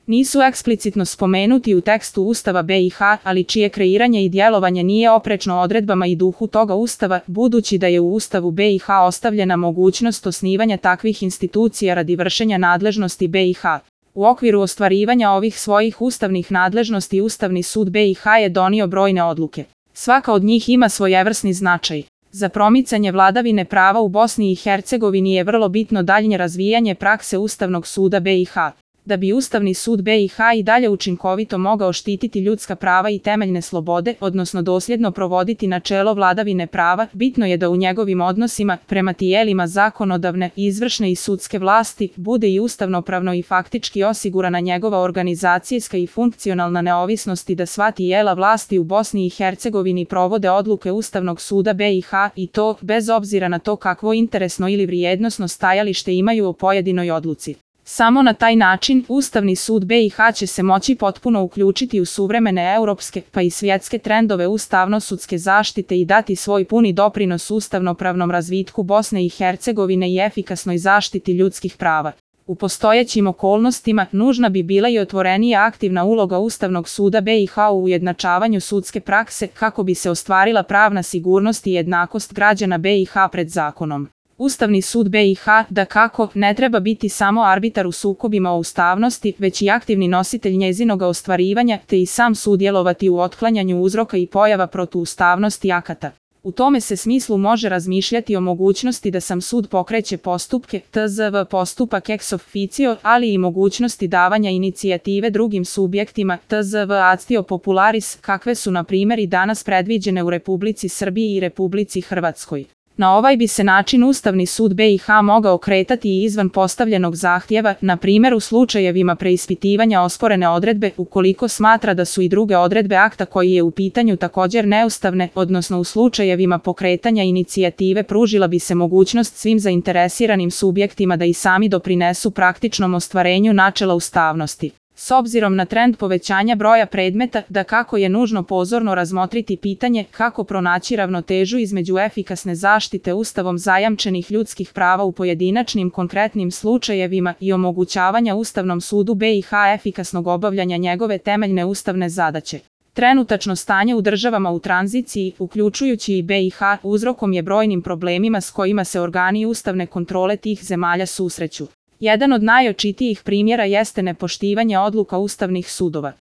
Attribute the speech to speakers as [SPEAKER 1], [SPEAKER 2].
[SPEAKER 1] Nisu eksplicitno spomenuti u tekstu Ustava BiH, ali čije kreiranje i djelovanje nije oprečno odredbama i duhu toga Ustava, budući da je u Ustavu BiH ostavljena mogućnost osnivanja takvih institucija radi vršenja nadležnosti BiH. U okviru ostvarivanja ovih svojih ustavnih nadležnosti Ustavni sud BiH je donio brojne odluke. Svaka od njih ima svojevrsni značaj. Za promicanje vladavine prava u Bosni i Hercegovini je vrlo bitno daljnje razvijanje prakse Ustavnog suda BiH. Da bi Ustavni sud BiH i dalje učinkovito mogao štititi ljudska prava i temeljne slobode, odnosno dosljedno provoditi načelo vladavine prava, bitno je da u njegovim odnosima prema tijelima zakonodavne, izvršne i sudske vlasti bude i ustavnopravno i faktički osigurana njegova organizacijska i funkcionalna neovisnost i da sva tijela vlasti u Bosni i Hercegovini provode odluke Ustavnog suda BiH i to bez obzira na to kakvo interesno ili vrijednosno stajalište imaju o pojedinoj odluci. Samo na taj način Ustavni sud BiH će se moći potpuno uključiti u suvremene europske pa i svjetske trendove ustavno-sudske zaštite i dati svoj puni doprinos ustavnopravnom razvitku Bosne i Hercegovine i efikasnoj zaštiti ljudskih prava. U postojećim okolnostima nužna bi bila i otvorenija aktivna uloga Ustavnog suda BiH u ujednačavanju sudske prakse kako bi se ostvarila pravna sigurnost i jednakost građana BiH pred zakonom. Ustavni sud BiH, dakako, ne treba biti samo arbitar u sukobima o ustavnosti, već i aktivni nositelj njezinoga ostvarivanja, te i sam sudjelovati u otklanjanju uzroka i pojava protuustavnosti akata. U tome se smislu može razmišljati o mogućnosti da sam sud pokreće postupke, tzv. postupak ex officio, ali i mogućnosti davanja inicijative drugim subjektima, tzv. actio popularis, kakve su na primjer i danas predviđene u Republici Srbiji i Republici Hrvatskoj. Na ovaj bi se način Ustavni sud BiH mogao kretati i izvan postavljenog zahtjeva, na primjer u slučajevima preispitivanja osporene odredbe, ukoliko smatra da su i druge odredbe akta koji je u pitanju također neustavne, odnosno u slučajevima pokretanja inicijative pružila bi se mogućnost svim zainteresiranim subjektima da i sami doprinesu praktičnom ostvarenju načela ustavnosti. S obzirom na trend povećanja broja predmeta, dakako je nužno pozorno razmotriti pitanje kako pronaći ravnotežu između efikasne zaštite Ustavom zajamčenih ljudskih prava u pojedinačnim konkretnim slučajevima i omogućavanja Ustavnom sudu BiH efikasnog obavljanja njegove temeljne ustavne zadaće. Trenutačno stanje u državama u tranziciji, uključujući i BiH, uzrokom je brojnim problemima s kojima se organi ustavne kontrole tih zemalja susreću. Jedan od najočitijih primjera jeste nepoštivanje odluka ustavnih sudova.